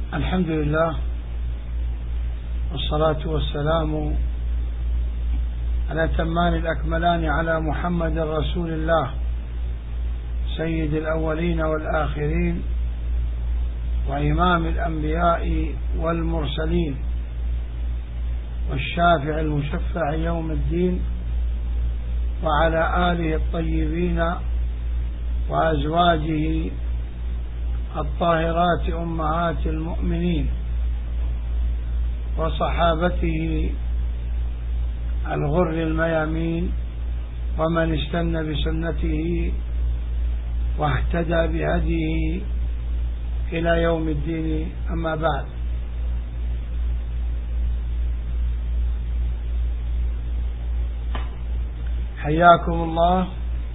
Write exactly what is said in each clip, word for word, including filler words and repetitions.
الحمد لله والصلاة والسلام على تمان الأكملان على محمد رسول الله سيد الأولين والآخرين وإمام الأنبياء والمرسلين والشافع المشفع يوم الدين وعلى آله الطيبين وأزواجه الطاهرات أمهات المؤمنين وصحابته الغر الميامين ومن استنى بسنته واهتدى بهديه إلى يوم الدين. أما بعد، حياكم الله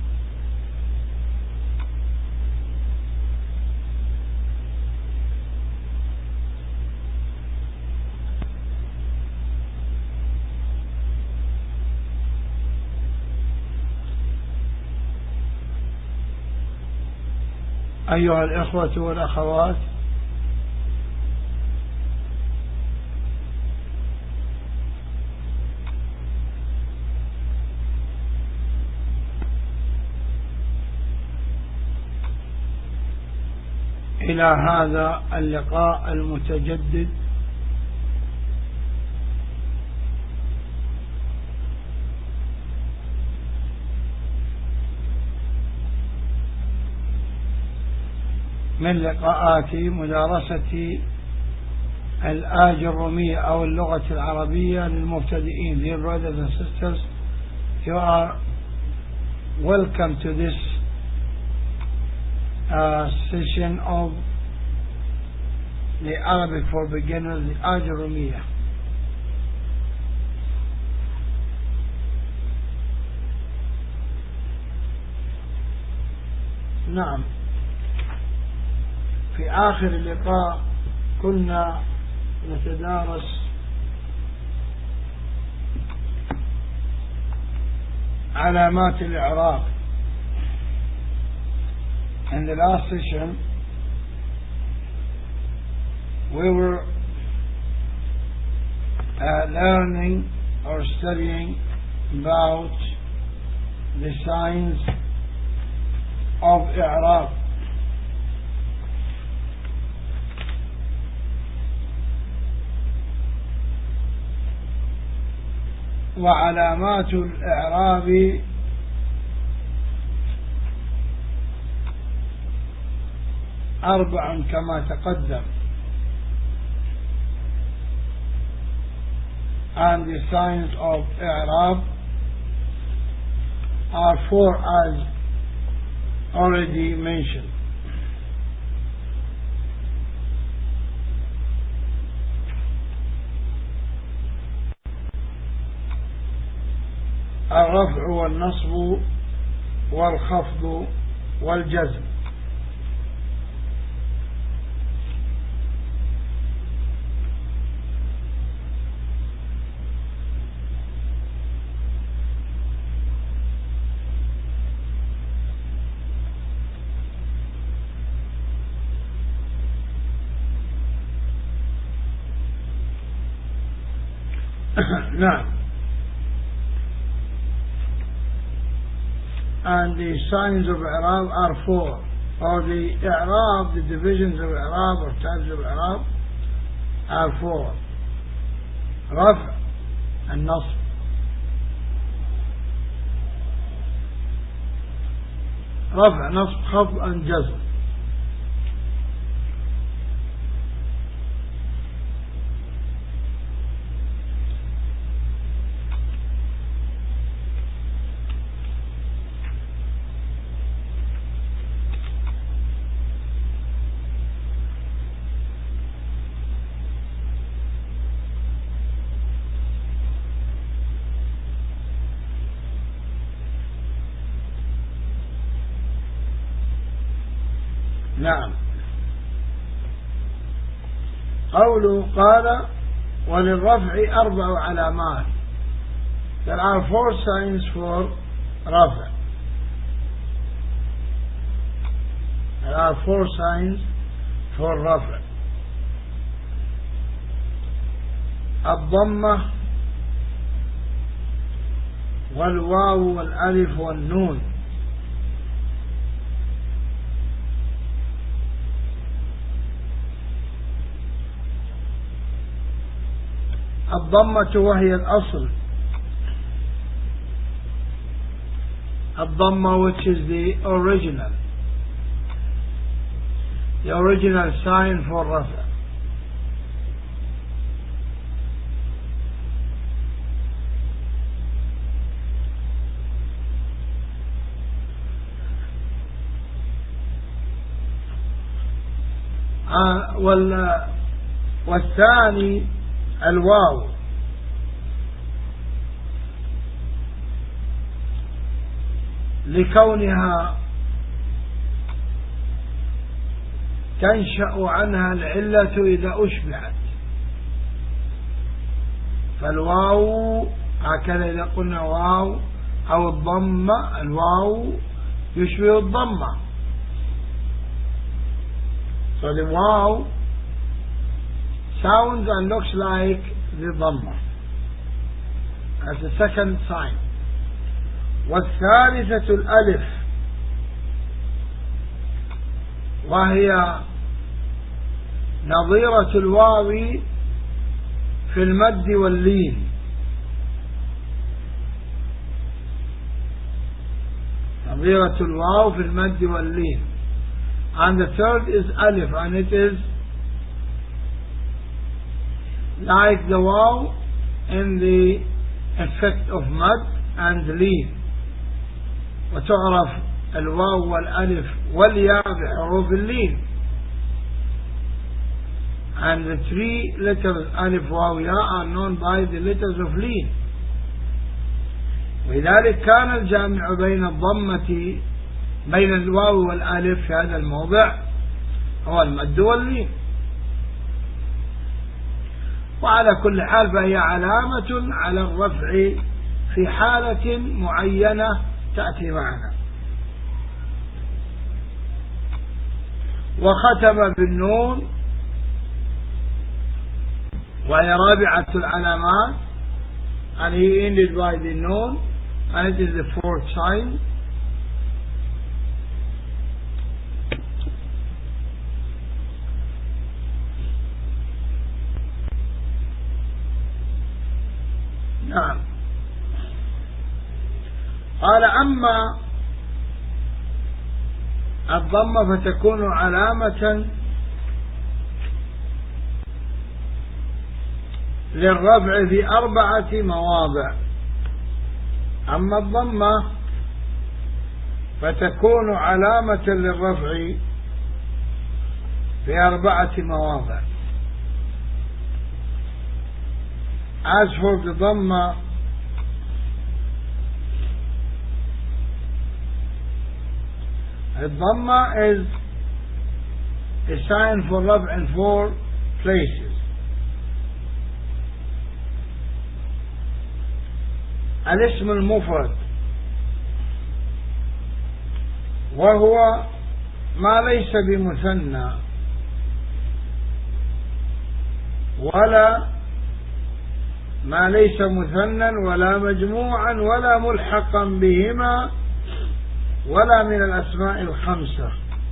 أيها الإخوة والأخوات إلى هذا اللقاء المتجدد من لقاءات مدارسة الآجرومية أو اللغة العربية للمبتدئين. Dear brothers and sisters, you are welcome to this uh, session of the Arabic for beginners, the آجرومية. نعم، في آخر اللقاء كنا نتدارس علامات الإعراب. In the last session we were uh, learning or studying about the signs of إعراب. وعلامات الإعراب أربع كما تقدم, and the signs of إعراب are four as already mentioned. الرفع والنصب والخفض والجزم. نعم. And the signs of إعراب are four, or the إعراب, the divisions of إعراب or types of إعراب are four: رفع, النصب, رفع, نصب, خفض, and جزم. نعم. قوله قال وللرفع أربع علامات. There are four signs for رفع. There are four signs for رفع. الضمة والواو والألف والنون. الضمة وهي الأصل، الضمة which is the original the original sign for رفع. آه وال والثاني الواو، لكونها تنشأ عنها العلة إذا أشبعت، فالواو هكذا إذا قلنا واو أو الضمة، الواو يشبه الضمة. So the واو sounds and looks like the ضمة as the second sign. والثالثة الألف، وهي نظيرة الواو في المد واللين. نظيرة الواو في المد واللين. And the third is alif, and it is like the waw in the effect of mad and lean. وتعرف الواو والألف والياء بحروف اللين. And the three letters alif واو ياء are known by the letters of lean. ولذلك كان الجامع بين الضمة بين الواو والألف في هذا الموضع هو المد واللين. وعلى كل حال فهي علامة على الرفع في حالة معينة تأتي معنا. وختم بالنون، وهي رابعة العلامات، and he ended by the noon, and it is the fourth sign. نعم. قال أما الضمة فتكون علامة للرفع في أربعة مواضع. أما الضمة فتكون علامة للرفع في أربعة مواضع. As for the Dhamma, the Dhamma is a sign for love in four places. الاسم المفرد، وهو ما ليس بمثنى ولا ما ليس مثنى ولا مجموعا ولا ملحقا بهما ولا من الأسماء الخمسة.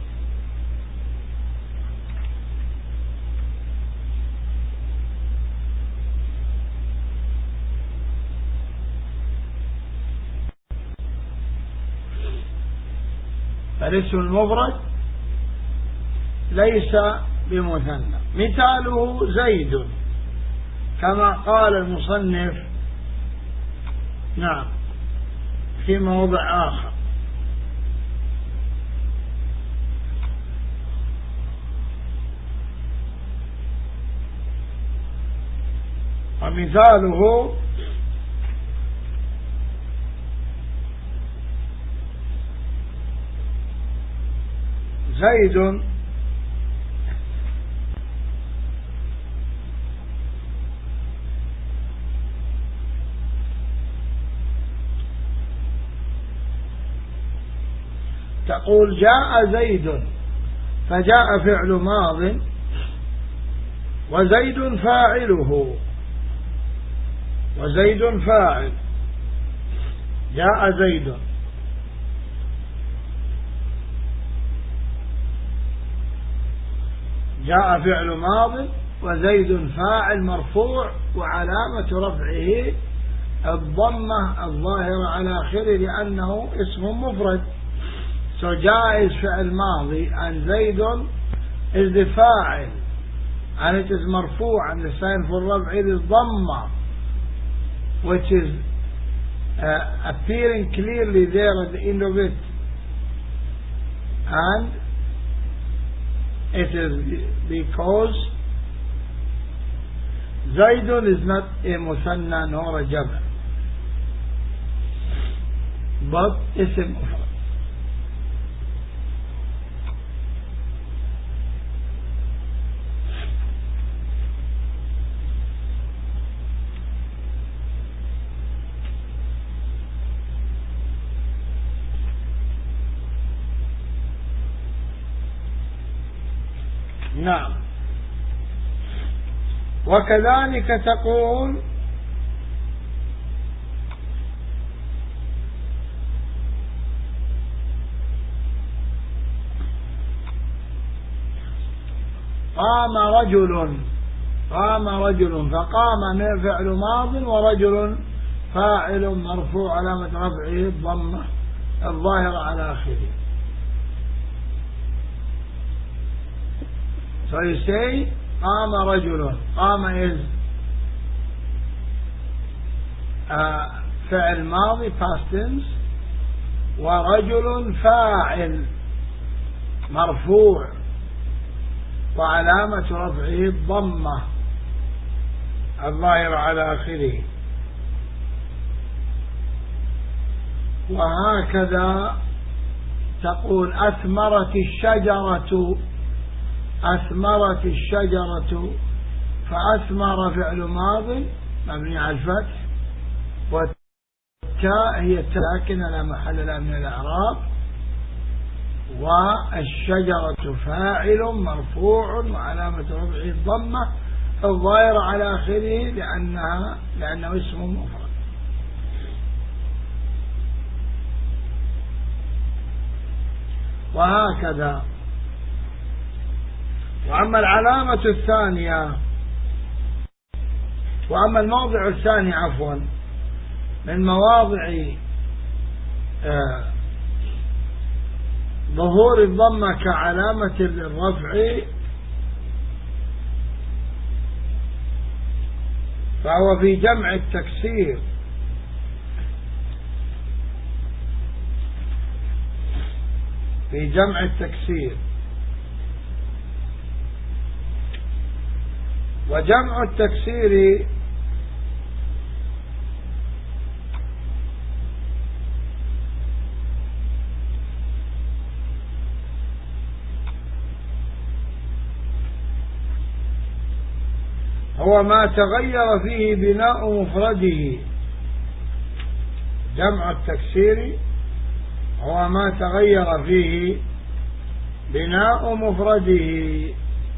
فالاسم المفرد ليس بمثنى. مثاله زيد، كما قال المصنف نعم في موضع آخر. ومثاله زيد تقول جاء زيد، فجاء فعل ماض وزيد فاعله، وزيد فاعل. جاء زيد. جاء فعل ماض وزيد فاعل مرفوع وعلامة رفعه الضمة الظاهرة على آخره لأنه اسم مفرد. So جاء فعل ماضي and زيد is the fa'il and it is مرفوع and the sign for رفع is ضمة which is uh, appearing clearly there at the end of it, and it is because زيد is not a مثنى nor a جمع but اسم مفرد. نعم. وكذلك تقول قام رجل. قام رجل فقام فعل ماض ورجل فاعل مرفوع علامة رفعه الضمة الظاهرة على آخره. So you say قام رجل. قام is uh, فعل ماضي past tense ورجل فاعل مرفوع وعلامة رفعه الضمة الظاهرة على آخره. وهكذا تقول أثمرت الشجرة. أثمرت الشجرة فأثمر فعل ماض مبني على الفتح والتاء هي الساكنة لا محل لها من الإعراب والشجرة فاعل مرفوع وعلامة رفعه الضمة الظاهرة على آخره لأنها لأنه اسم مفرد. وهكذا. وأما العلامة الثانية وأما الموضع الثاني عفوا من مواضع آه ظهور الضمة كعلامة الرفع فهو في جمع التكسير. في جمع التكسير. وجمع التكسير هو ما تغير فيه بناء مفرده. جمع التكسير هو ما تغير فيه بناء مفرده.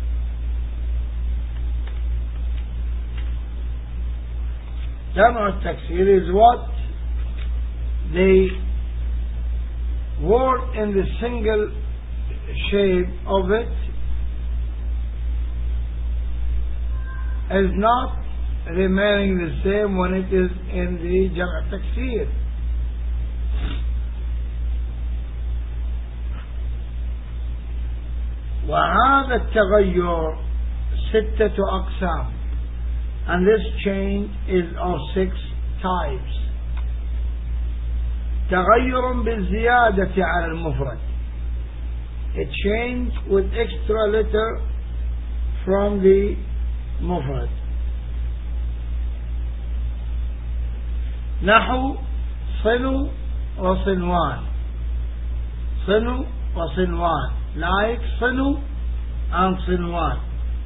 جمع التكسير is what the word in the single shape of it is not remaining the same when it is in the جمع التكسير. وهذا التغير ستة أقسام, and this change is of six types. تغير بالزيادة على المفرد, a change with extra letter from the مفرد. نحو صنو وصنوان. صنو وصنوان like صنو and صنوان.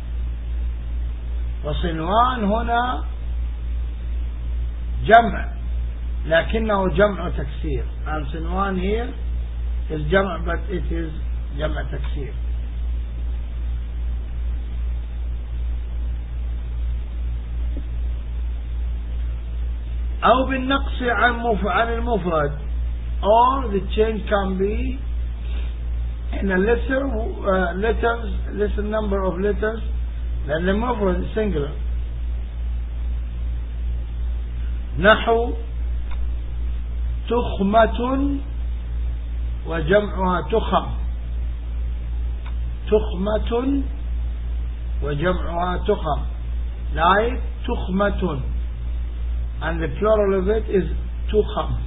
وصنوان هنا جمع لكنه جمع تكسير, and صنوان here is جمع but it is جمع تكسير. أو بالنقص عن مف- عن المفرد, or the change can be in a lesser uh, letters, lesser number of letters than the mufrad singular. نحو تخمة وجمعها تخم, تخمة وجمعها تخم, like تخمة, and the plural of it is تخم.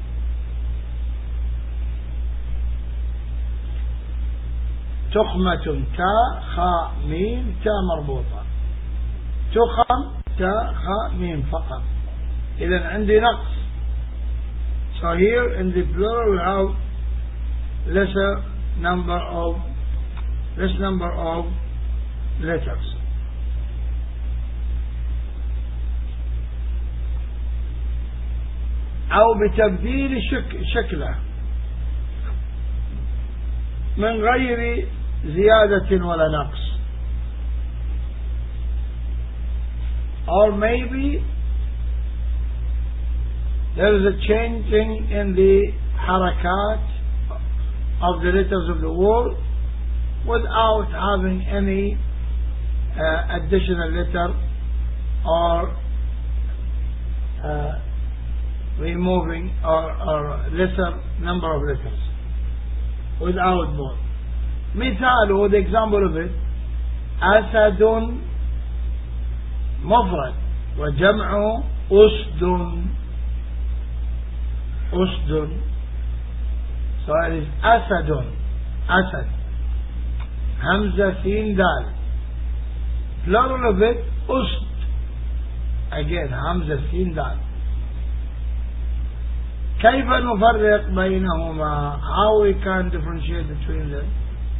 تخمة تا خاء ميم تا مربوطة, تخم تا خاء ميم فقط. إذن عندي نقص. So here in the plural we have lesser number of less number of letters. أو بتبديل شك شكله من غير زيادة ولا نقص, or maybe there is a changing in the harakat of the letters of the word without having any uh, additional letter or uh, removing or, or lesser number of letters, without more. مثاله, the example of it, أسد مفرد وجمع أسد, أسد. So it is أسد, أسد, همزة سين دال. Plural of it, أسد, again همزة سين دال. كيف نفرق بينهما? How we can differentiate between them?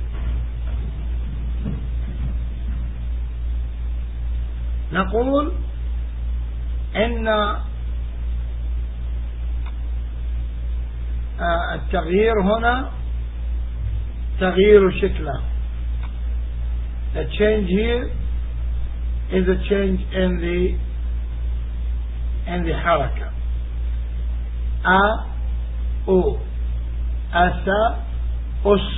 نقول إن التغيير هنا تغيير شكله. The change here is a change in the in the حركة. أ أو أس أس,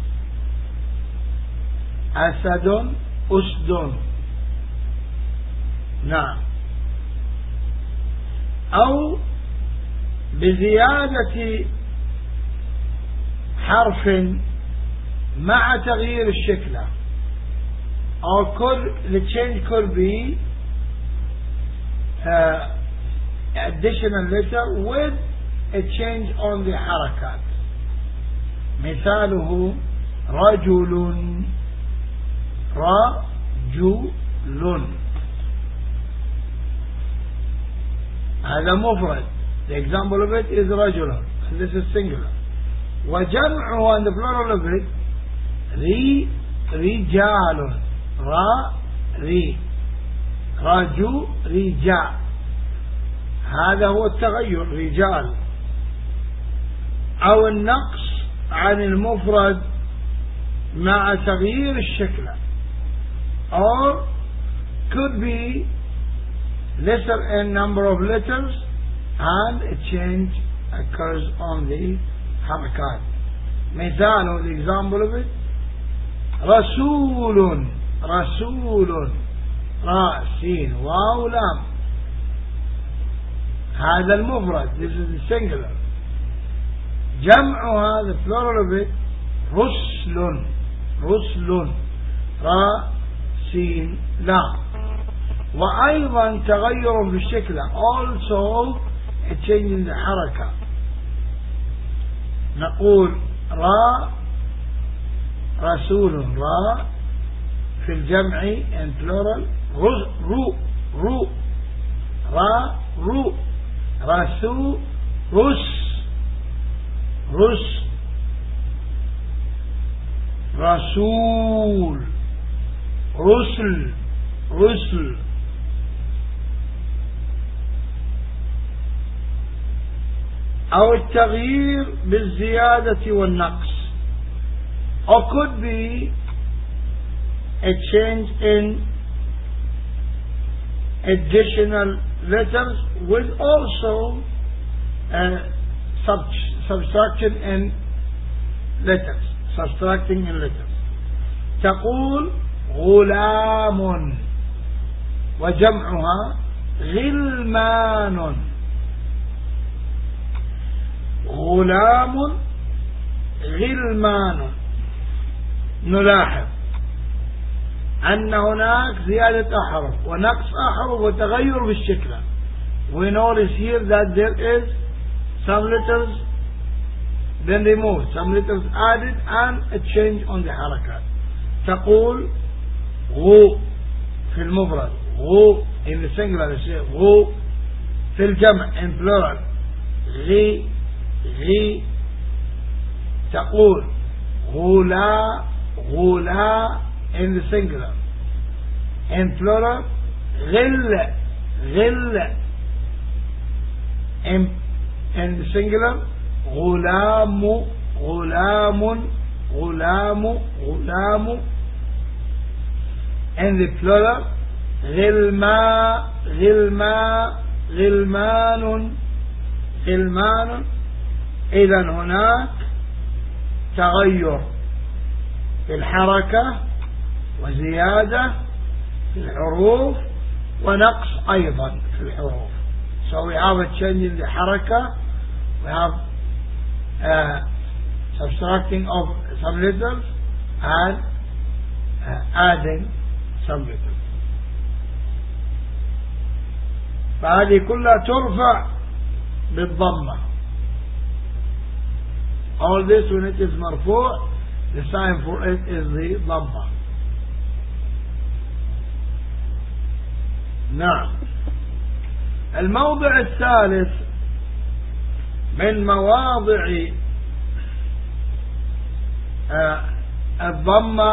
أسد أسد. نعم. أو بزيادة حرف مع تغيير الشكل, or could the change could be uh, additional letter with a change on the حركات. مثاله رجل, رجل, هذا مفرد. The example of it is رجل, and this is singular. وجمعه, and the plural of it, ري رجال, را ري, رجو رجال. هذا هو التغير, رجال. أو النقص عن المفرد مع تغيير الشكل, or could be lesser in number of letters and a change occurs on the harakat. مثال, the example of it, رسول, رسول, راء سين واو لام. هذا المفرد, this is the singular. جمعها, the plural of it, رسل, رسل, راء سين لام. وأيضا تغير في الشكل, also a change in the حركة. نقول را رسول, را في الجمع and plural, رو رو, را رو, رسول رس, رس, رسول, رسل, رسل. أو التغيير بالزيادة والنقص, or could be a change in additional letters with also uh, sub subtraction in letters, subtracting in letters. تقول غلام وجمعها غلمان. غلام غلمان. نلاحظ أن هناك زيادة أحرف ونقص أحرف وتغير بالشكل. We notice here that there is some letters then removed, some letters added, and a change on the حركات. تقول غو في المفرد، غو in the singular غو، في الجمع in plural غي غي. تقول غلا غلا in the singular in plural غل غل in, in the singular غلام غلام غلام غلام in the plural غلما غلما غلمان غلمان. إذن هناك تغير في الحركة وزيادة في الحروف ونقص أيضا في الحروف. So we have a change in the حركة, we have uh, subtracting of some letters and uh, adding some letters. فهذه كلها ترفع بالضمة. All this when it is مرفوع, the sign for it is the ضمة. نعم. الموضع الثالث من مواضع آه الضمة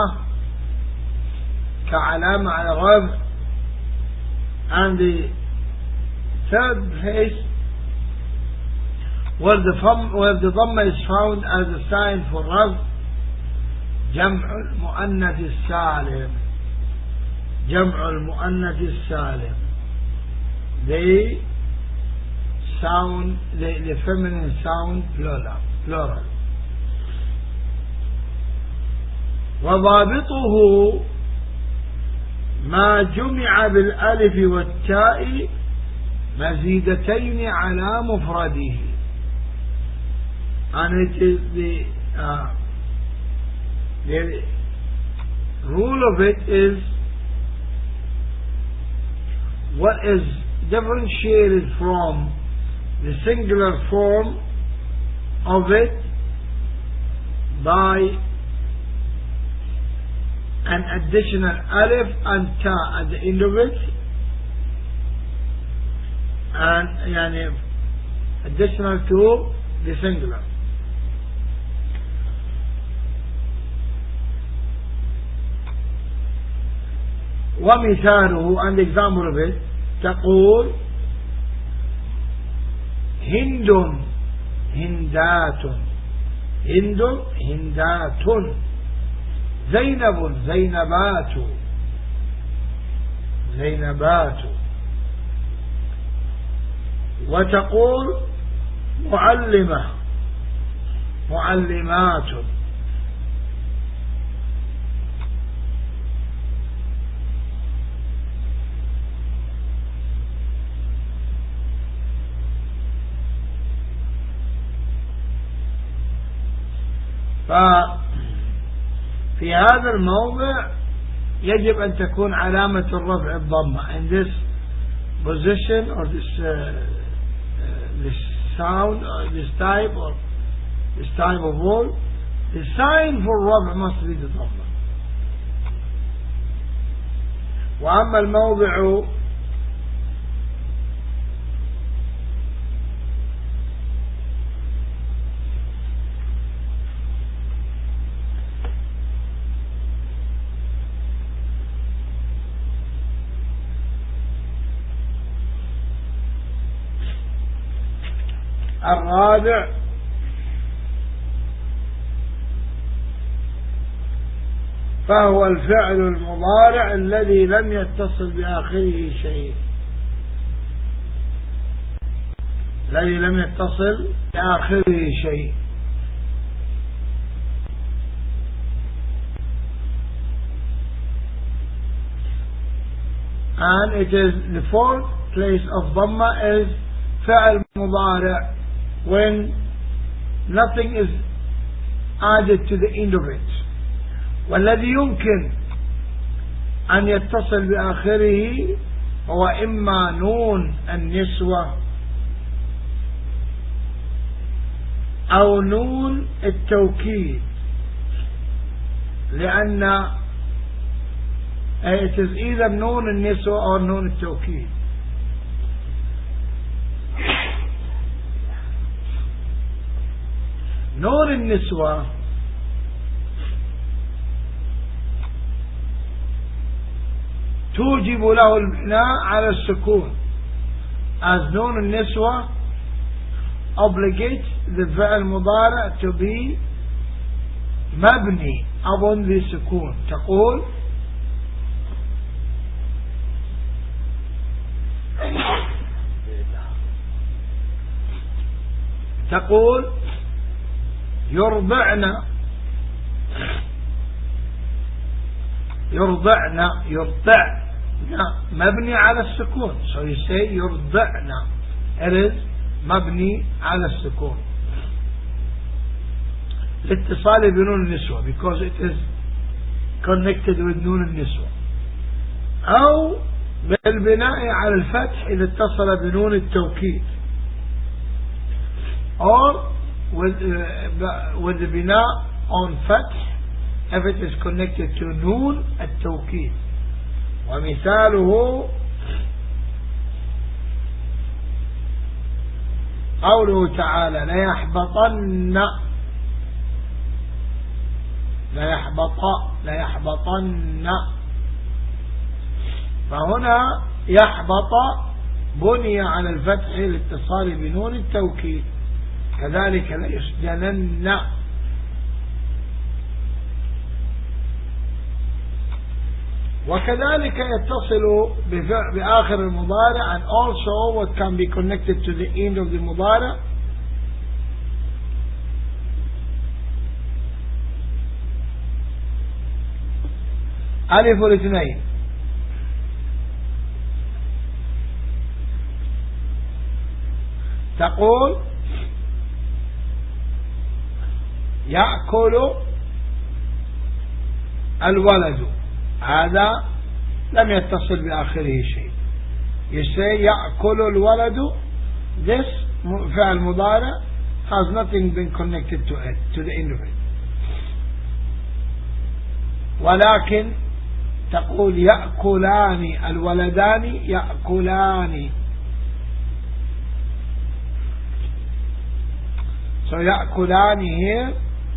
كعلامة على الرفع, and the third place where the where the ضمة is found as a sign for رفع, جمع المؤنث السالم. جمع المؤنث السالم, the sound, the, the feminine sound plural plural. وضابطه ما جمع بالالف والتاء مزيدتين على مفرده, and it is the uh, the rule of it is what is differentiated from the singular form of it by an additional alif and ta at the end of it, and yani additional to the singular. ومثاله, and the example of it, تقول هند هندات هند هندات زينب زينبات زينبات. وتقول معلمة معلمات. ففي هذا الموضع يجب أن تكون علامة الرفع الضمة. In this position or this uh, uh, this sound or this type or this type of word, the sign for الرفع must be the ضمة. وأما الموضع الرابع فهو الفعل المضارع الذي لم يتصل بآخره شيء. الذي لم يتصل بآخره شيء. And it is the fourth place of Dhamma is فعل مضارع when nothing is added to the end of it. والذي يمكن أن يتصل بآخره هو إما نون النسوة أو نون التوكيد، لأن it is either نون النسوة أو نون التوكيد. نون النسوة توجب له البناء على السكون، as نون النسوة obligates the فعل مضارع to be مبني upon the سكون. تقول تقول يرضعن يرضعن يرضع مبني على السكون. So you say يرضعن, it is مبني على السكون لاتصال بنون النسوة because it is connected with نون النسوة، أو بالبناء على الفتح إذا اتصل بنون التوكيد، or with, uh, with the بناء on فتح if it is connected to نون التوكيد. ومثاله قوله تعالى ليحبطن ليحبط ليحبطن، فهنا يحبط بني على الفتح الاتصال بنون التوكيد. كذلك ليسجنن، وكذلك يتصل بآخر المضارع and also what can be connected to the end of the مضارع ألف الاثنين. تقول يأكل الولد، هذا لم يتصل بآخره شيء. You say يأكل الولد, this فعل مضارع has nothing been connected to it, to the end of it. ولكن تقول يأكلان الولدان يأكلان. So يأكلان here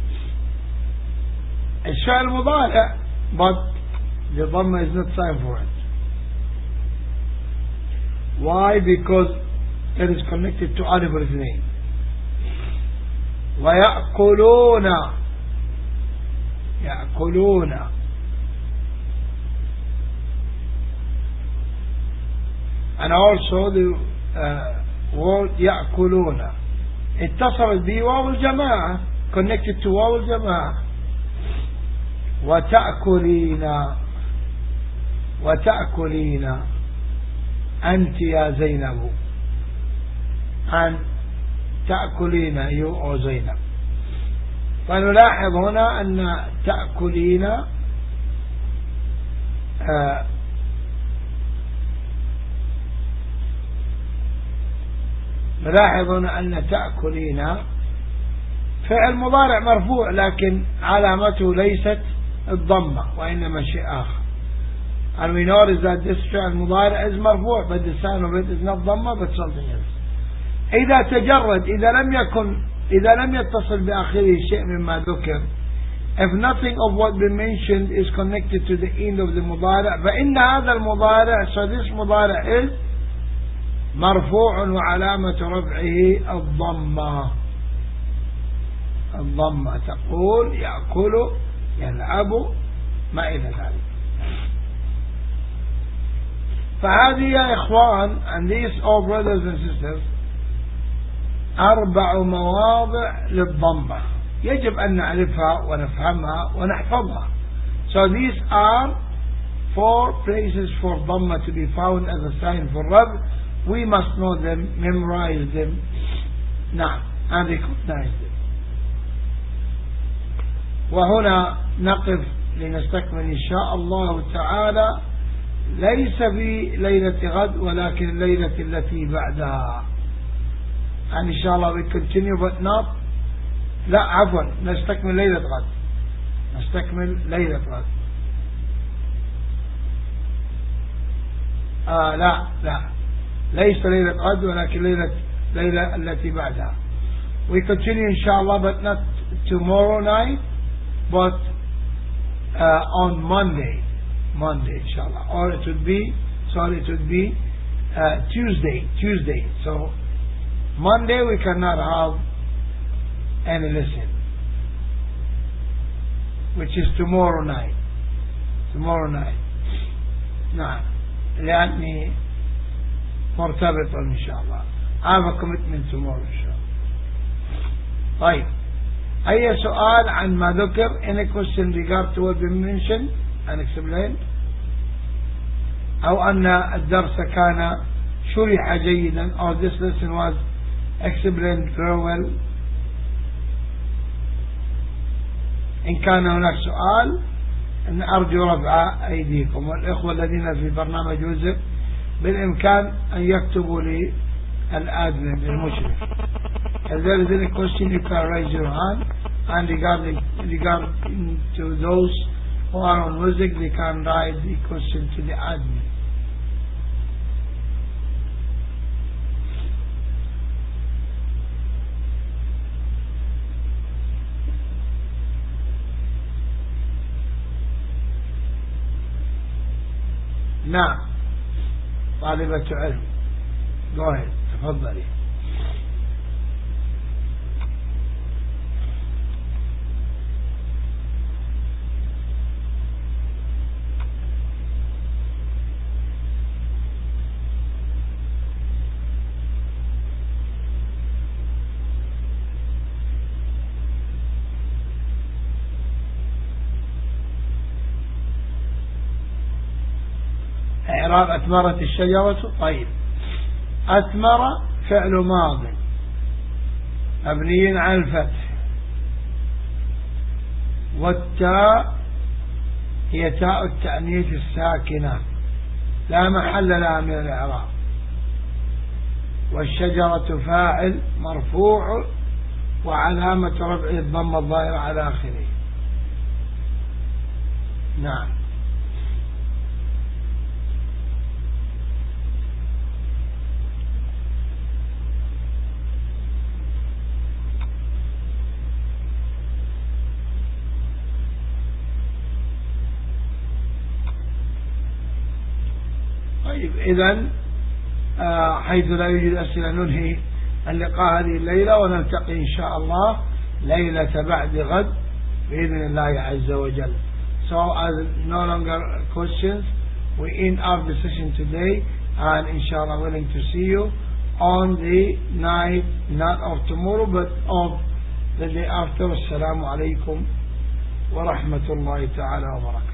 الفعل مضارع but the Dhamma is not signed for it. Why? Because it is connected to Alif al-Ithnain. ويأكلون يأكلون and also the uh, word يأكلون اتصلت به واو الجماعة connected to واو الجماعة. وتأكلين وتأكلين أنت يا زينب، أن تأكلين يو أو زينب. فنلاحظ هنا أن تأكلين آه نلاحظ هنا أن تأكلين فعل مضارع مرفوع لكن علامته ليست الضمة وإنما شيء آخر. And we notice that this فعل مضارع is مرفوع but the sign of it is not ضمة but something else. إذا تجرد إذا لم يكن إذا لم يتصل بآخره شيء مما ذكر, if nothing of what we mentioned is connected to the end of the مضارع فإن هذا المضارع, so this مضارع is مرفوع وعلامة رفعه الضمة. الضمة تقول يأكل يلعب ما إلى ذلك. فهذه يا إخوان and these all brothers and sisters أربع مواضع للضمة يجب أن نعرفها ونفهمها ونحفظها. So these are four places for Dhamma to be found as a sign for Rabb. We must know them, memorize them, نعم, and recognize them. وهنا نقف لنستكمل إن شاء الله تعالى ليس بليلة غد ولكن الليلة التي بعدها. and إن شاء الله we continue but not لا عفوا نستكمل ليلة غد نستكمل ليلة غد آه لا لا ليس ليلة غد ولكن ليلة ليلة التي بعدها. we continue إن شاء الله but not tomorrow night but uh, on Monday Monday إن شاء الله, or it would be sorry it would be uh, Tuesday Tuesday so Monday we cannot have any lesson, which is tomorrow night tomorrow night نعم, لأني مرتبط إن شاء الله. I have a commitment tomorrow إن شاء الله. طيب, أي سؤال عن ما ذكر? any question regard to what we mentioned and explained, أو أن الدرس كان شرح جيدا or this lesson was explained very well. إن كان هناك سؤال أن أرجو رفع أيديكم, والإخوة الذين في برنامج وزر بالإمكان أن يكتبوا لي الأدمن المشرف. If there is any question you can raise your hand, and regarding regarding to those who are on music they can write the question to the admin. نعم, طالبة علم, go ahead, تفضلي. إعراب أثمرت الشجرة. طيب, أثمر فعل ماض مبني على الفتح, والتاء هي تاء التأنيث الساكنة لا محل لها من الإعراب, والشجرة فاعل مرفوع وعلامة رفعه الضمة الظاهرة على آخره. نعم. طيب, إذن آه حيث لا يوجد أسئلة ننهي اللقاء هذه الليلة, ونلتقي إن شاء الله ليلة بعد غد بإذن الله عز وجل. So as no longer questions, we end our decision today, and inshallah willing to see you on the night, not of tomorrow but of the day after. Assalamu alaikum wa rahmatullahi ta'ala wa barakatuh.